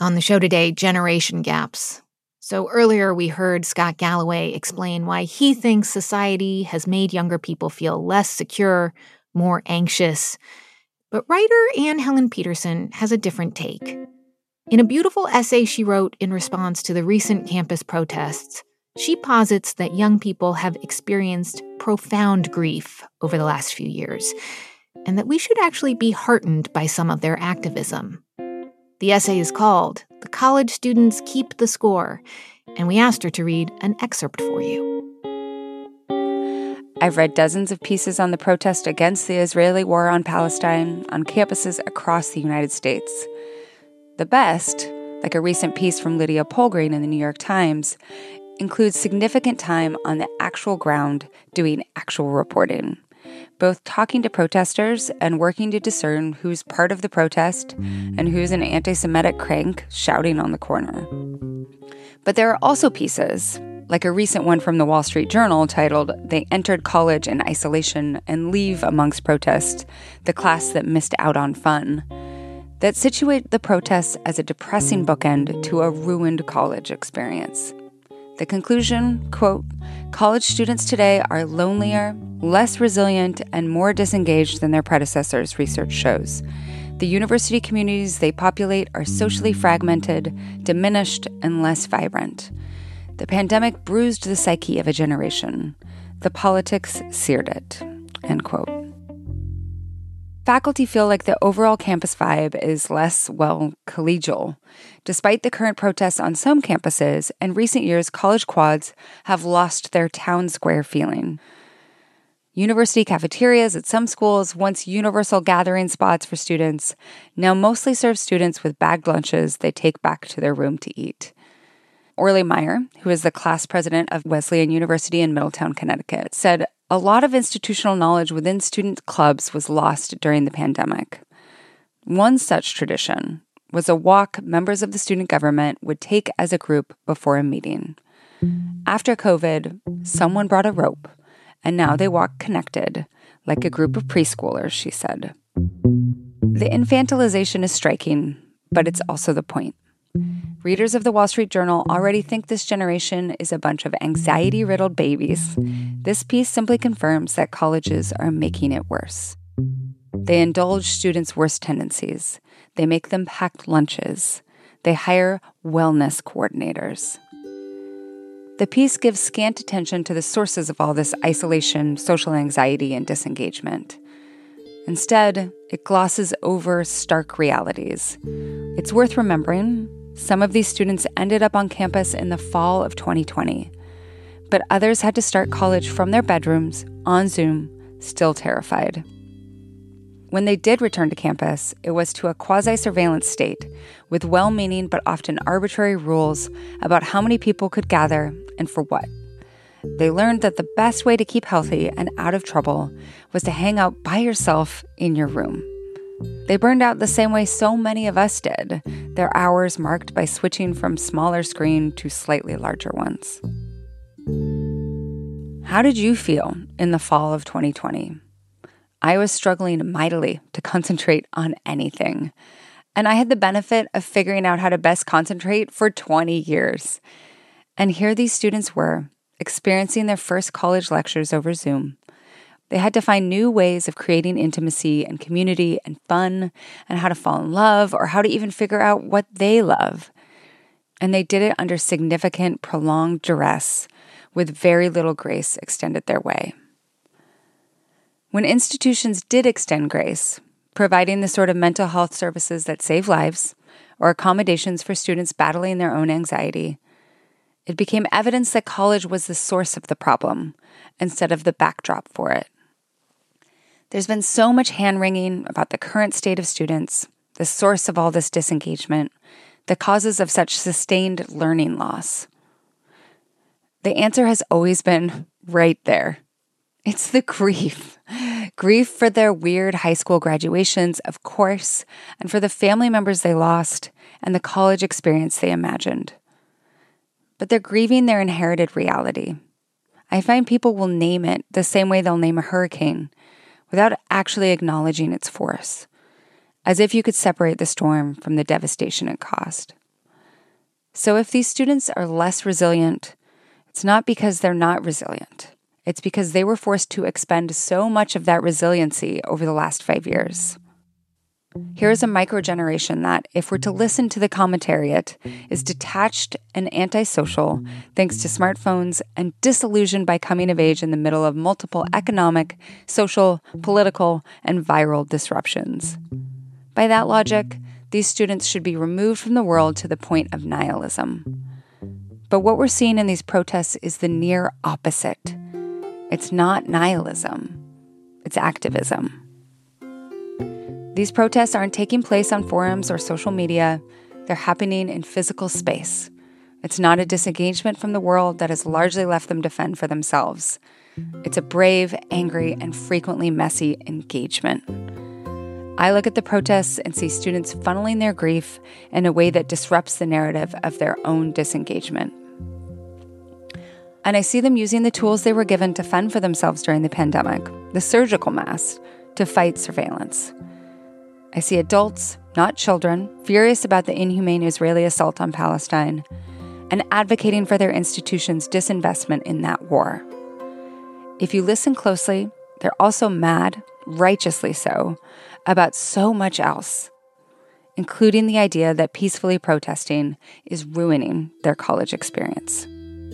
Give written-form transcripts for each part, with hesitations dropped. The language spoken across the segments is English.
on the show today, generation gaps. So earlier we heard Scott Galloway explain why he thinks society has made younger people feel less secure, more anxious. But writer Anne Helen Petersen has a different take. In a beautiful essay she wrote in response to the recent campus protests, she posits that young people have experienced profound grief over the last few years, and that we should actually be heartened by some of their activism. The essay is called "The College Students Keep the Score," and we asked her to read an excerpt for you. I've read dozens of pieces on the protest against the Israeli war on Palestine on campuses across the United States. The best, like a recent piece from Lydia Polgreen in the New York Times, includes significant time on the actual ground doing actual reporting, both talking to protesters and working to discern who's part of the protest and who's an anti-Semitic crank shouting on the corner. But there are also pieces, like a recent one from the Wall Street Journal titled "They Entered College in Isolation and Leave Amongst Protests, the Class That Missed Out on Fun," that situate the protests as a depressing bookend to a ruined college experience. The conclusion, quote, "College students today are lonelier, less resilient, and more disengaged than their predecessors," research shows. The university communities they populate are socially fragmented, diminished, and less vibrant. The pandemic bruised the psyche of a generation. The politics seared it, end quote. Faculty feel like the overall campus vibe is less, collegial. Despite the current protests on some campuses, in recent years, college quads have lost their town square feeling. University cafeterias at some schools, once universal gathering spots for students, now mostly serve students with bagged lunches they take back to their room to eat. Orly Meyer, who is the class president of Wesleyan University in Middletown, Connecticut, said, "A lot of institutional knowledge within student clubs was lost during the pandemic." One such tradition was a walk members of the student government would take as a group before a meeting. After COVID, someone brought a rope, and now they walk connected, like a group of preschoolers, she said. The infantilization is striking, but it's also the point. Readers of the Wall Street Journal already think this generation is a bunch of anxiety-riddled babies. This piece simply confirms that colleges are making it worse. They indulge students' worst tendencies. They make them pack lunches. They hire wellness coordinators. The piece gives scant attention to the sources of all this isolation, social anxiety, and disengagement. Instead, it glosses over stark realities. It's worth remembering, some of these students ended up on campus in the fall of 2020, but others had to start college from their bedrooms, on Zoom, still terrified. When they did return to campus, it was to a quasi-surveillance state with well-meaning but often arbitrary rules about how many people could gather and for what. They learned that the best way to keep healthy and out of trouble was to hang out by yourself in your room. They burned out the same way so many of us did, their hours marked by switching from smaller screen to slightly larger ones. How did you feel in the fall of 2020? I was struggling mightily to concentrate on anything. And I had the benefit of figuring out how to best concentrate for 20 years. And here these students were, experiencing their first college lectures over Zoom. They had to find new ways of creating intimacy and community and fun and how to fall in love or how to even figure out what they love. And they did it under significant, prolonged duress with very little grace extended their way. When institutions did extend grace, providing the sort of mental health services that save lives or accommodations for students battling their own anxiety, it became evidence that college was the source of the problem instead of the backdrop for it. There's been so much hand-wringing about the current state of students, the source of all this disengagement, the causes of such sustained learning loss. The answer has always been right there. It's the grief. Grief for their weird high school graduations, of course, and for the family members they lost and the college experience they imagined. But they're grieving their inherited reality. I find people will name it the same way they'll name a hurricane, without actually acknowledging its force, as if you could separate the storm from the devastation it caused. So if these students are less resilient, it's not because they're not resilient. It's because they were forced to expend so much of that resiliency over the last 5 years. Here's a microgeneration that, if we're to listen to the commentariat, is detached and antisocial thanks to smartphones and disillusioned by coming of age in the middle of multiple economic, social, political, and viral disruptions. By that logic, these students should be removed from the world to the point of nihilism. But what we're seeing in these protests is the near opposite. It's not nihilism, it's activism. These protests aren't taking place on forums or social media. They're happening in physical space. It's not a disengagement from the world that has largely left them to fend for themselves. It's a brave, angry, and frequently messy engagement. I look at the protests and see students funneling their grief in a way that disrupts the narrative of their own disengagement. And I see them using the tools they were given to fend for themselves during the pandemic, the surgical mask, to fight surveillance. I see adults, not children, furious about the inhumane Israeli assault on Palestine and advocating for their institution's disinvestment in that war. If you listen closely, they're also mad, righteously so, about so much else, including the idea that peacefully protesting is ruining their college experience.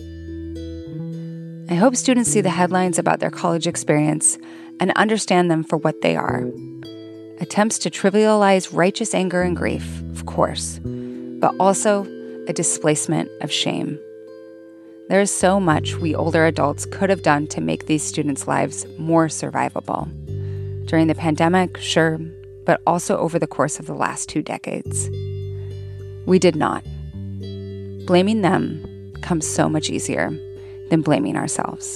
I hope students see the headlines about their college experience and understand them for what they are. Attempts to trivialize righteous anger and grief, of course, but also a displacement of shame. There is so much we older adults could have done to make these students' lives more survivable. During the pandemic, sure, but also over the course of the last 2 decades. We did not. Blaming them comes so much easier than blaming ourselves.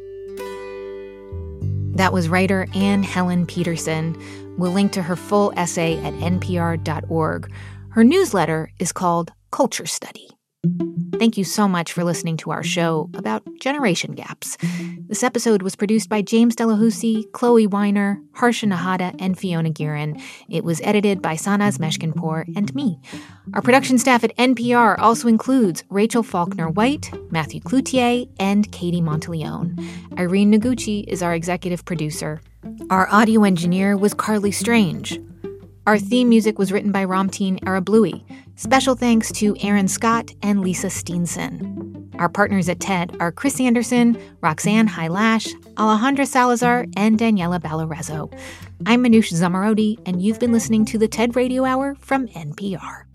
That was writer Anne Helen Peterson. We'll link to her full essay at npr.org. Her newsletter is called Culture Study. Thank you so much for listening to our show about generation gaps. This episode was produced by James Delahousie, Chloe Weiner, Harsha Nahata, and Fiona Guerin. It was edited by Sanaz Meshkinpour and me. Our production staff at NPR also includes Rachel Faulkner-White, Matthew Cloutier, and Katie Monteleone. Irene Noguchi is our executive producer. Our audio engineer was Carly Strange. Our theme music was written by Ramteen Arablouei. Special thanks to Aaron Scott and Lisa Steenson. Our partners at TED are Chris Anderson, Roxanne Hylash, Alejandra Salazar, and Daniela Ballarezo. I'm Manoush Zomorodi, and you've been listening to the TED Radio Hour from NPR.